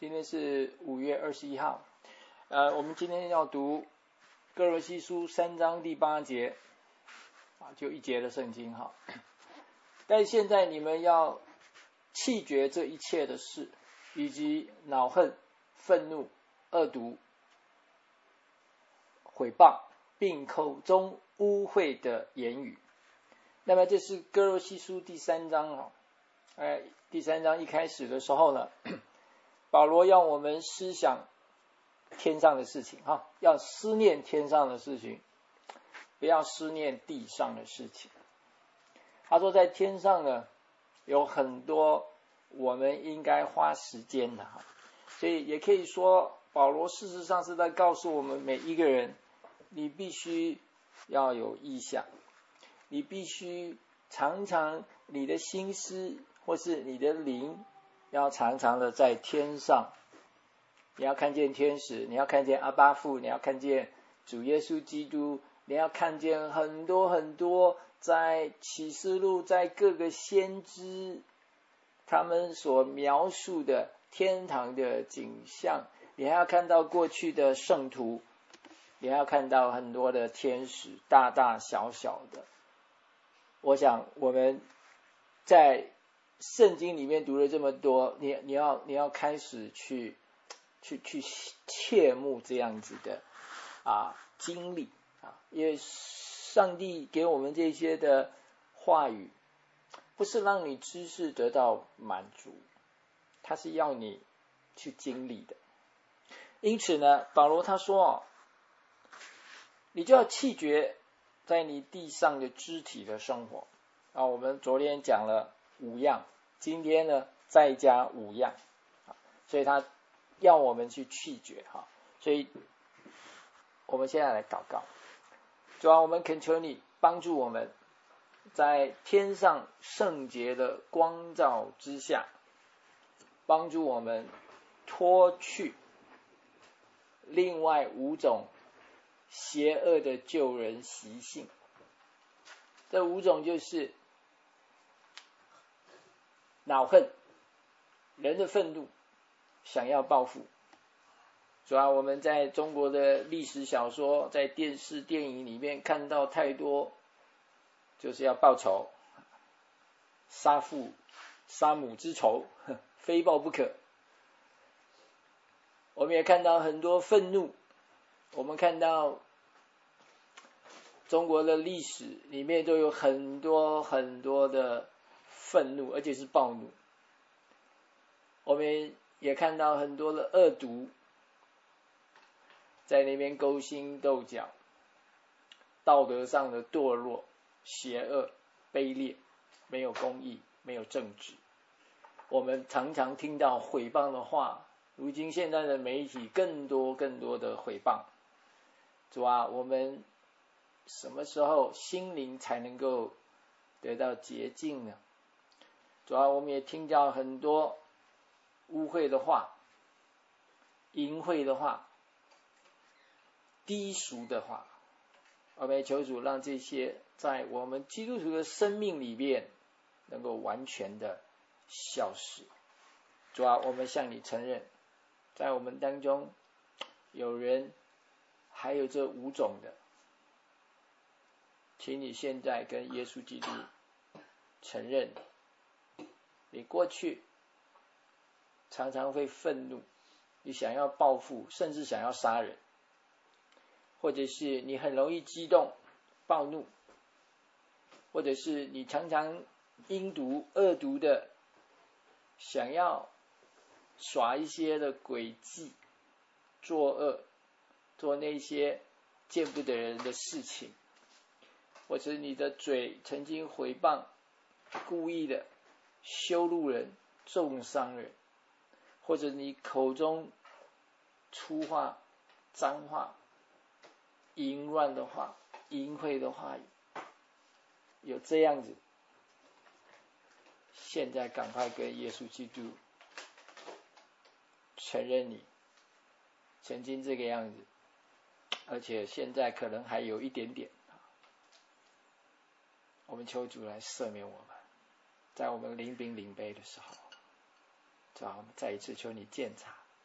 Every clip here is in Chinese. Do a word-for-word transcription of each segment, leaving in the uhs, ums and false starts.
今天是五月二十一号，呃，我们今天要读歌罗西书三章第八节，啊，就一节的圣经哈。但现在你们要弃绝这一切的事，以及恼恨、愤怒、恶毒、毁谤，并口中污秽的言语。那么这是歌罗西书第三章哦，哎，第三章一开始的时候呢，保罗要我们思想天上的事情哈，要思念天上的事情，不要思念地上的事情。他说在天上呢有很多我们应该花时间的哈，所以也可以说保罗事实上是在告诉我们每一个人，你必须要有意向，你必须常常你的心思或是你的灵要常常的在天上，你要看见天使，你要看见阿爸父，你要看见主耶稣基督，你要看见很多很多在启示录在各个先知他们所描述的天堂的景象，你还要看到过去的圣徒，你还要看到很多的天使，大大小小的。我想我们在圣经里面读了这么多，你你要你要开始去去去切慕这样子的啊经历啊，因为上帝给我们这些的话语，不是让你知识得到满足，他是要你去经历的。因此呢，保罗他说哦，你就要弃绝在你地上的肢体的生活啊。我们昨天讲了五样，今天呢再加五样，所以他要我们去弃绝哈。所以我们现在来祷告，主啊，我们恳求你帮助我们在天上圣洁的光照之下，帮助我们脱去另外五种邪恶的救人习性。这五种就是恼恨，人的愤怒，想要报复。主要我们在中国的历史小说，在电视电影里面看到太多，就是要报仇，杀父杀母之仇，非报不可。我们也看到很多愤怒，我们看到中国的历史里面都有很多很多的愤怒，而且是暴怒。我们也看到很多的恶毒，在那边勾心斗角，道德上的堕落、邪恶、卑劣，没有公义，没有正直。我们常常听到毁谤的话，如今现在的媒体更多更多的毁谤。主啊，我们什么时候心灵才能够得到洁净呢？主啊，我们也听到很多污秽的话、淫秽的话、低俗的话，我们也求主让这些在我们基督徒的生命里面能够完全的消失。主啊，我们向你承认，在我们当中有人还有这五种的，请你现在跟耶稣基督承认，你过去常常会愤怒，你想要报复，甚至想要杀人，或者是你很容易激动暴怒，或者是你常常阴毒恶毒的想要耍一些的诡计，作恶，做那些见不得人的事情，或者你的嘴曾经毁谤，故意的羞辱人，重伤人，或者你口中粗话、脏话、淫乱的话、淫秽的话语，有这样子，现在赶快跟耶稣基督承认你曾经这个样子，而且现在可能还有一点点。我们求主来赦免我们，在我们临饼领杯的时候，主啊，我们再一次求你鉴察，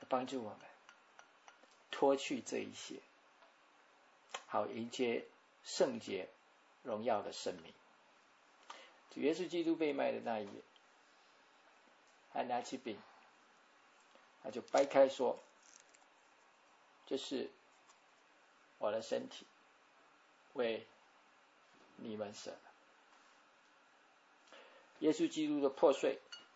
帮助我们脱去这一些，好迎接圣洁荣耀的生命。主耶稣基督被卖的那一夜，他拿起饼，他就掰开说，这是我的身体，为你们舍了。耶稣基督的破碎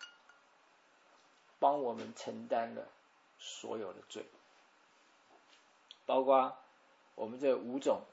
帮我们承担了所有的罪，包括我们这五种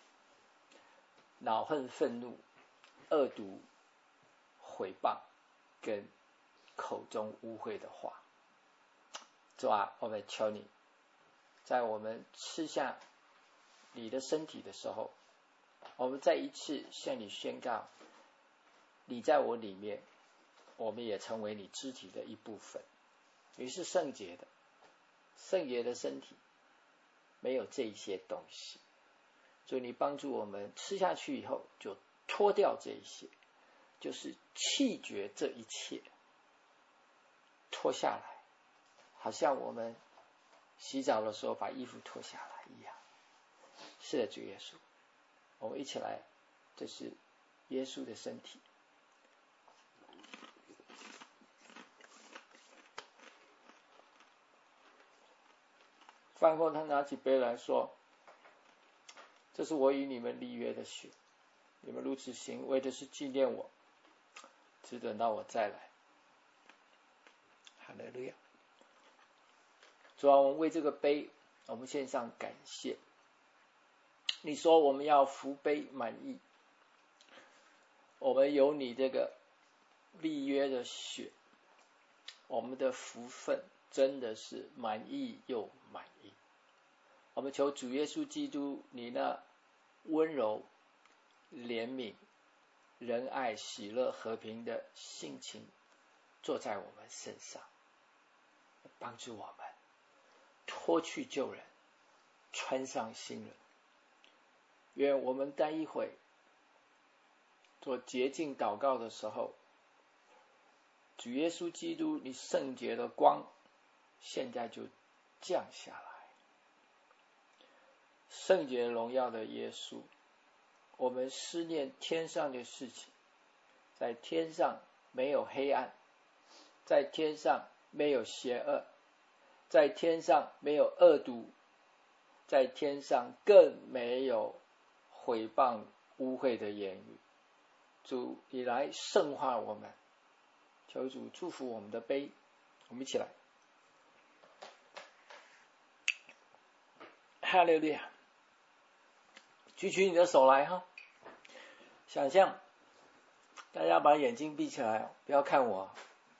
恼恨、愤怒、恶毒、毁谤跟口中污秽的话。主啊，我们求你在我们吃下你的身体的时候，我们再一次向你宣告，你在我里面，我们也成为你肢体的一部分。你是圣洁的，圣洁的身体没有这些东西，所以你帮助我们吃下去以后就脱掉这一些，就是弃绝这一切，脱下来，好像我们洗澡的时候把衣服脱下来一样。是的，主耶稣，我们一起来，这是耶稣的身体。饭后他拿起杯来说，这是我与你们立约的血，你们如此行，为的是纪念我，只等到我再来。哈利路亚。主啊，我们为这个杯，我们献上感谢。你说我们要福杯满溢，我们有你这个立约的血，我们的福分真的是满溢又满溢。我们求主耶稣基督，你那温柔、怜悯、仁爱、喜乐、和平的性情坐在我们身上，帮助我们脱去旧人，穿上新人。愿我们待一会做洁净祷告的时候，主耶稣基督你圣洁的光现在就降下来。圣洁荣耀的耶稣，我们思念天上的事情，在天上没有黑暗，在天上没有邪恶，在天上没有恶毒，在天上更没有毁谤污秽的言语。主，你来圣化我们，求主祝福我们的杯。我们一起来，哈利路亚。举起你的手来哈，想象大家把眼睛闭起来，不要看我。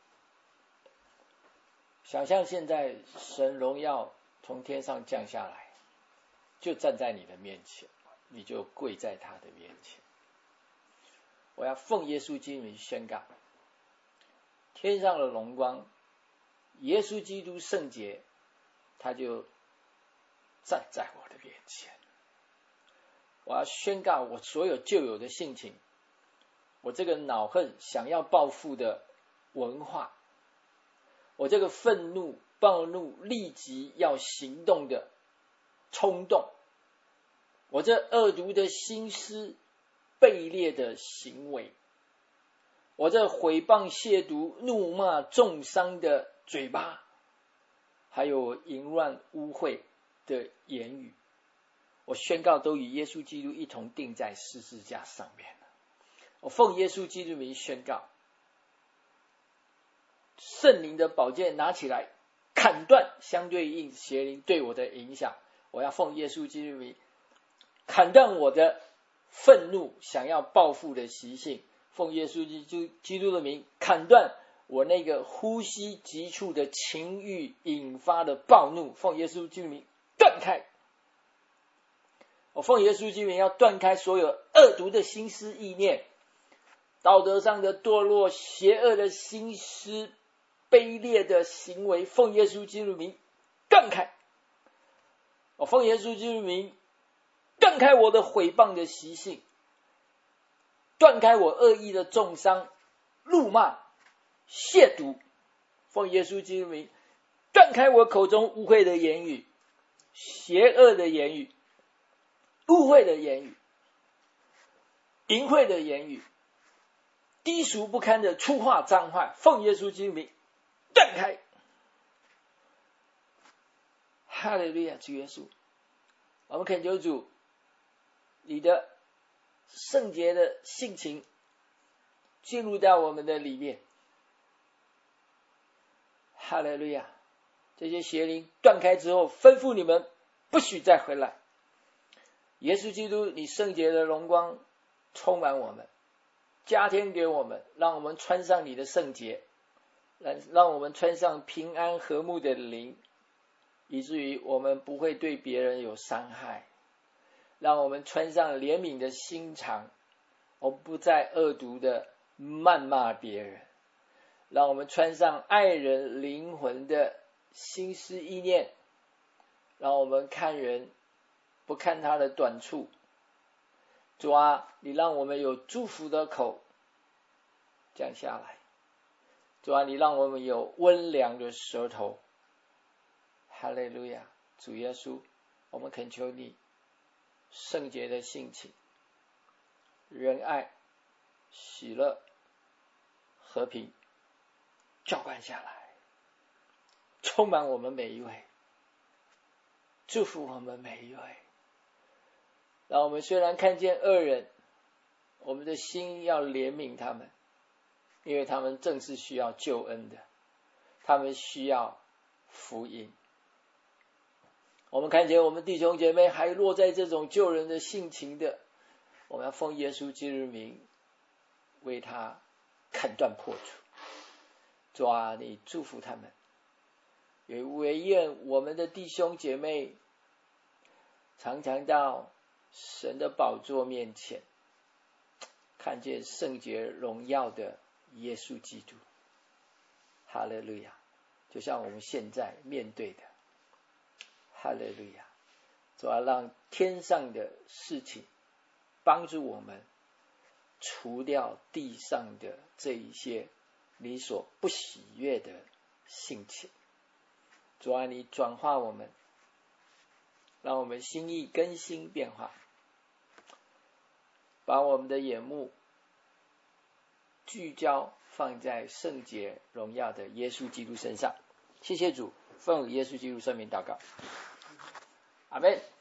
想象现在神荣耀从天上降下来，就站在你的面前，你就跪在他的面前。我要奉耶稣基督宣告，天上的荣光，耶稣基督圣洁，他就站在我的面前。我要宣告我所有旧有的性情，我这个恼恨想要报复的文化，我这个愤怒暴怒立即要行动的冲动，我这恶毒的心思卑劣的行为，我这毁谤亵渎怒骂重伤的嘴巴，还有淫乱污秽的言语，我宣告都与耶稣基督一同钉在十字架上面了。我奉耶稣基督名宣告，圣灵的宝剑拿起来，砍断相对应邪灵对我的影响。我要奉耶稣基督名砍断我的愤怒想要报复的习性，奉耶稣基督的名砍断我那个呼吸急促的情欲引发的暴怒，奉耶稣基督的名断开。我奉耶稣基督名要断开所有恶毒的心思意念，道德上的堕落，邪恶的心思，卑劣的行为，奉耶稣基督名断开。我奉耶稣基督名断开我的毁谤的习性，断开我恶意的重伤、辱骂、亵渎，奉耶稣基督名断开我口中污秽的言语，邪恶的言语，污秽的言语，淫秽的言语，低俗不堪的粗话脏话，奉耶稣基督名断开。哈利路亚，主耶稣，我们恳求主，你的圣洁的性情进入到我们的里面。哈利路亚，这些邪灵断开之后，吩咐你们不许再回来。耶稣基督，你圣洁的荣光充满我们，加添给我们，让我们穿上你的圣洁，让让我们穿上平安和睦的灵，以至于我们不会对别人有伤害。让我们穿上怜悯的心肠，我们不再恶毒的谩骂别人。让我们穿上爱人灵魂的心思意念，让我们看人不看他的短处。主啊，你让我们有祝福的口降下来。主啊，你让我们有温良的舌头。哈利路亚，主耶稣，我们恳求你圣洁的性情，仁爱、喜乐、和平浇灌下来，充满我们每一位，祝福我们每一位。让我们虽然看见恶人，我们的心要怜悯他们，因为他们正是需要救恩的，他们需要福音。我们看见我们弟兄姐妹还落在这种救人的性情的，我们要奉耶稣基督名为他砍断破除。主啊，你祝福他们，也惟愿我们的弟兄姐妹常常到神的宝座面前，看见圣洁荣耀的耶稣基督。哈利路亚，就像我们现在面对的。哈利路亚，主啊，让天上的事情帮助我们除掉地上的这一些你所不喜悦的性情。主啊，你转化我们，让我们心意更新变化，把我们的眼目聚焦放在圣洁荣耀的耶稣基督身上。谢谢主，奉耶稣基督圣名祷告，阿们。